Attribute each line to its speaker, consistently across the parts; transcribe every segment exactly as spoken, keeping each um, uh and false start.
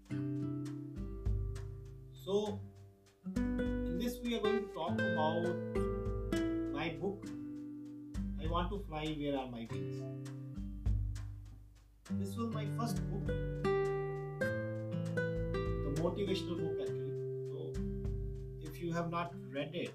Speaker 1: So, in this, we are going to talk about my book. I want to fly. Where are my wings? This was my first book, the motivational book actually. So, if you have not read it,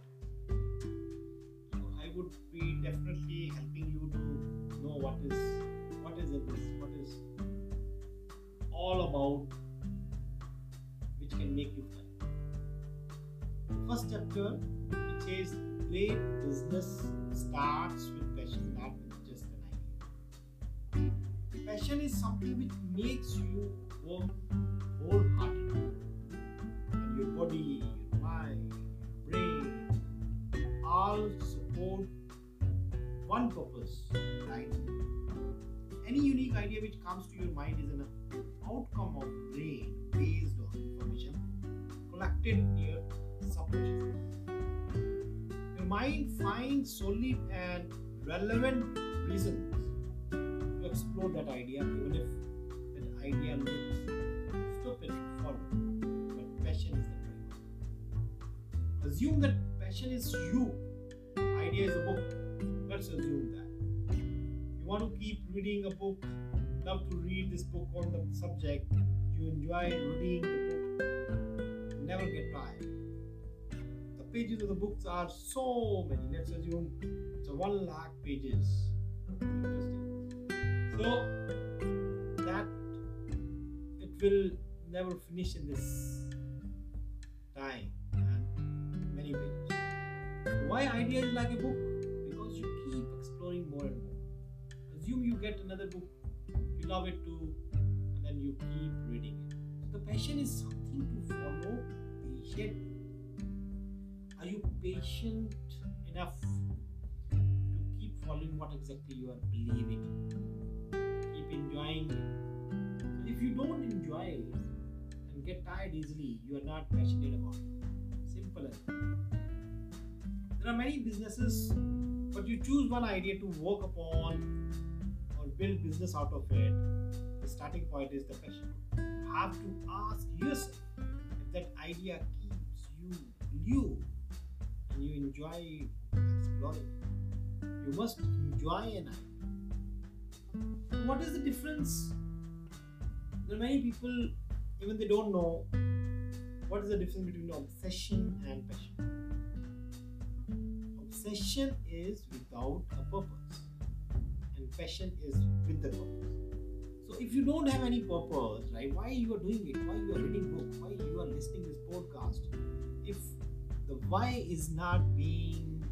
Speaker 1: I would be definitely helping you to know what is what is it this what is all about, which can make you fly. First chapter, it says great business starts with passion, not with just an idea. Passion is something which makes you work wholeheartedly, and your body, your mind, your brain all support one purpose, right? Any unique idea which comes to your mind is an outcome of brain based on information collected in your subconscious. Your mind finds solid and relevant reasons to explore that idea, even if that idea looks stupid to follow. But passion is the driver. Assume that passion is you. Idea is a book. Let's assume that. You want to keep reading a book, love to read this book on the subject, you enjoy reading the book, never get tired. The pages of the books are so many. Let's assume it's a one lakh pages. Interesting. So that it will never finish in this time and many pages. Why idea is like a book? Because you keep exploring more and more. Assume you get another book, you love it too, and then you keep reading it. So the passion is something to follow patiently. Are you patient enough to keep following what exactly you are believing in? Keep enjoying it. So if you don't enjoy it and get tired easily, you are not passionate about it. Simple as that. There are many businesses, but you choose one idea to work upon or build business out of it. The starting point is the passion. You have to ask yourself if that idea keeps you new and you enjoy exploring it. You must enjoy an idea. What is the difference? There are many people, even they don't know what is the difference between obsession and passion. Obsession is without a purpose and passion is with the purpose. So if you don't have any purpose, right, why you are doing it, why you are reading book, why you are listening this podcast, if the why is not being,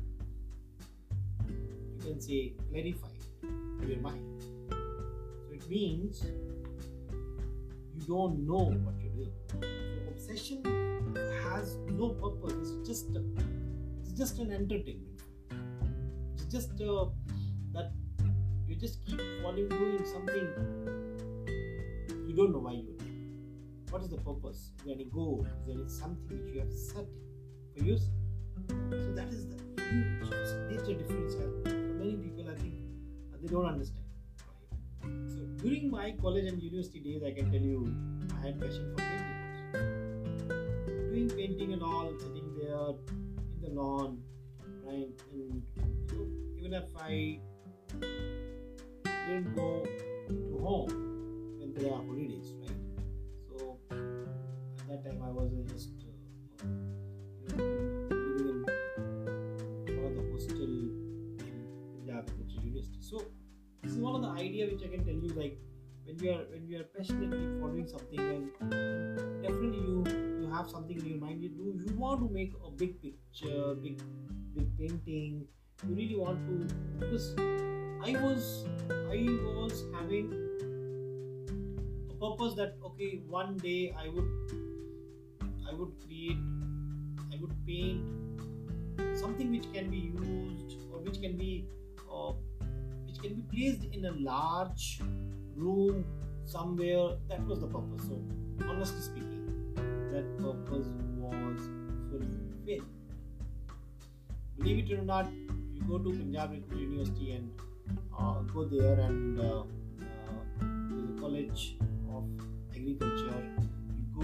Speaker 1: you can say, clarified to your mind, so it means you don't know what you're doing. So obsession has no purpose. It's just a, it's just an entertainment. It's just uh, that you just keep following doing something you don't know why you're doing. What is the purpose? Is there any goal? Is there something which you have set for yourself? So that is the huge major difference. And many people, I think, uh, they don't understand. Right? So during my college and university days, I can tell you, I had passion for painting. Doing painting and all, sitting there in the lawn, right? And you know, even if I didn't go to home when there are holidays, right? So at that time I was uh, just uh, you know, living in one of the hostel in Punjab, which is university. So this is one of the idea which I can tell you, like when you are when you are passionately following something, and, and definitely you you have something in your mind, you do you want to make a big picture, big big painting. You really want to, because I was I was having a purpose that okay, one day I would I would create I would paint something which can be used or which can be uh, which can be placed in a large room somewhere. That was the purpose. So honestly speaking, that purpose was fulfilled. Believe it or not, you go to Punjab University and uh, go there and uh, uh, there's a college of agriculture. You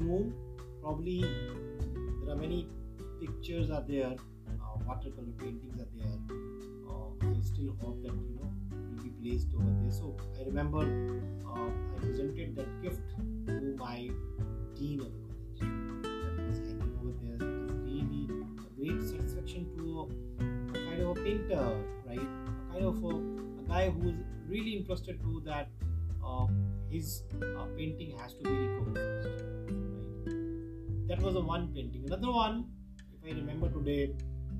Speaker 1: room. Probably there are many pictures are there, uh, watercolor paintings are there. Uh, I still hope that you know it will be placed over there. So I remember uh, I presented that gift to my dean of the college. That was hanging over there. It is really a great satisfaction to a, a kind of a painter, right? A kind of a, a guy who is really interested to that uh, his uh, painting has to be recognized, right? That was a one painting. Another one, if I remember today,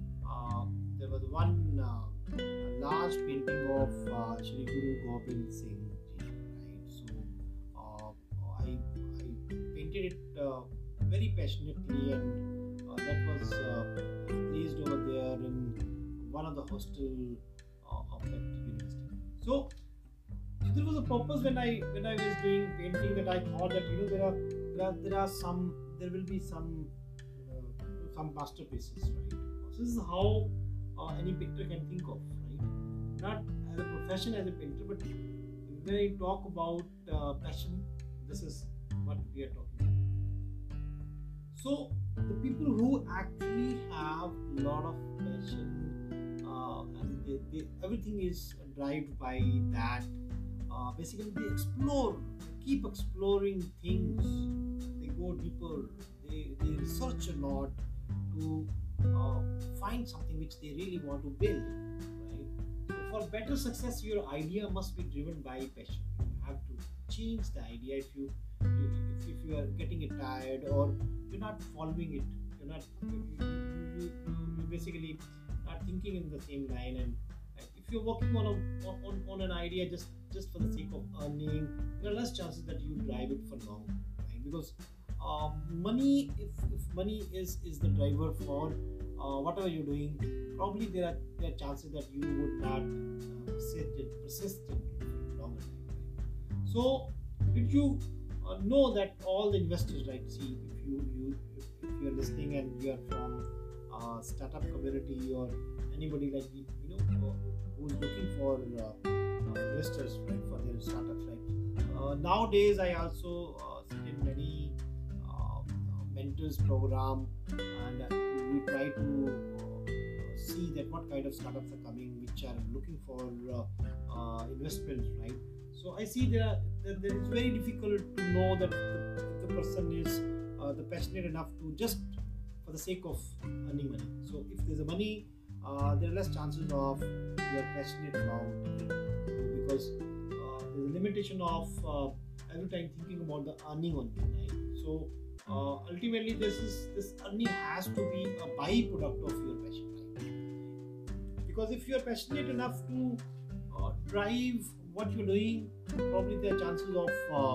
Speaker 1: uh, there was one uh, large painting of uh, Shri Guru Gobind Singh Ji, right? So uh, I, I painted it uh, very passionately, and uh, that was uh, placed over there in one of the hostel uh, of that university. So there was a purpose when I when I was doing painting, that I thought that you know there are there are, there are some there will be some uh, some masterpieces, right? So this is how uh, any painter can think of, right? Not as a profession as a painter, but when I talk about uh, passion, this is what we are talking about. So the people who actually have a lot of passion uh, and they, they, everything is driven by that. Uh, basically, they explore, they keep exploring things. They go deeper. They, they research a lot to uh, find something which they really want to build. Right. So for better success, your idea must be driven by passion. You have to change the idea if you if, if you are getting it tired or you're not following it. You're not you, you, you, you basically not thinking in the same line, and if you're working on a on, on an idea just just for the sake of earning, there are less chances that you drive it for long, right? Because uh, money, if, if money is is the driver for uh, whatever you're doing, probably there are there are chances that you would not uh, persist it persist it for longer time, right? So did you uh, know that all the investors, right? See, if you you if, if you're listening and you are from uh, startup community or anybody like you know who's looking for uh, uh, investors, right, for their startups, right? Uh, nowadays, I also uh, sit in many uh, mentors program, and uh, we try to uh, see that what kind of startups are coming, which are looking for uh, uh, investments, right? So I see there, are, there, there is very difficult to know that the, if the person is uh, the passionate enough to just for the sake of earning money. So if there's a money, uh, there are less chances of you are passionate about it, because uh, there's a limitation of uh, every time thinking about the earning only, right? So uh, ultimately, this is this earning has to be a byproduct of your passion, right? Because if you are passionate enough to uh, drive what you're doing, probably there are chances of uh,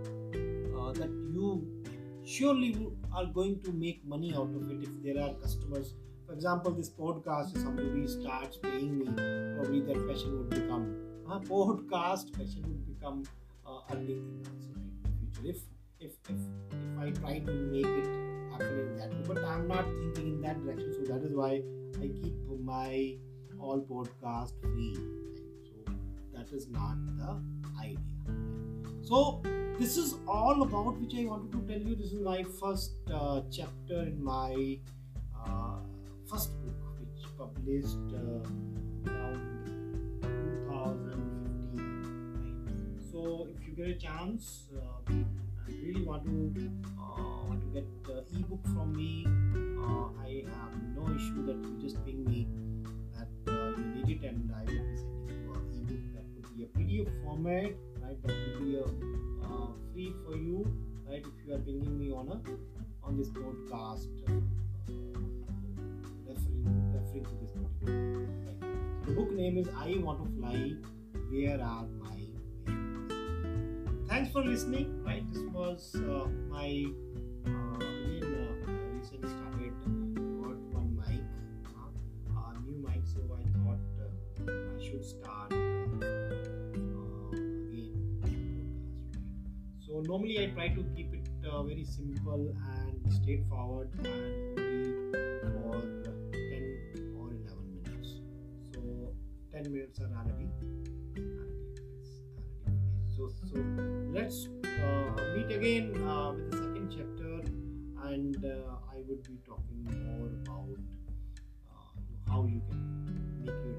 Speaker 1: uh, that you surely are going to make money out of it if there are customers. For example, this podcast, if somebody starts paying me, probably that passion would become a podcast passion would become uh, earning thing also, right, in the future. If if if if I try to make it happen in that way, but I'm not thinking in that direction. So that is why I keep my all podcast free. Right? So that is not the idea. Right? So this is all about which I wanted to tell you. This is my first uh, chapter in my uh, first book, which published uh, around two thousand fifteen. Right? So if you get a chance, uh, I really want to uh, want to get the ebook from me. Uh, I have no issue that you just ping me that uh, you need it, and I will be sending you an ebook that would be a P D F format, right? That would be a uh, free for you, right? If you are pinging me on a on this podcast. Uh, Referring, referring to this particular book. Right? The book name is I Want to Fly, Where Are My Wings? Thanks for listening. Right, this was uh, my uh, again uh, I recently started got one mic, uh, uh, new mic. So I thought uh, I should start uh, uh, again podcast. Right. So normally I try to keep it uh, very simple and straightforward and only for ten minutes are already, already, already finished. So, so let's uh, meet again uh, with the second chapter and uh, I would be talking more about uh, how you can make your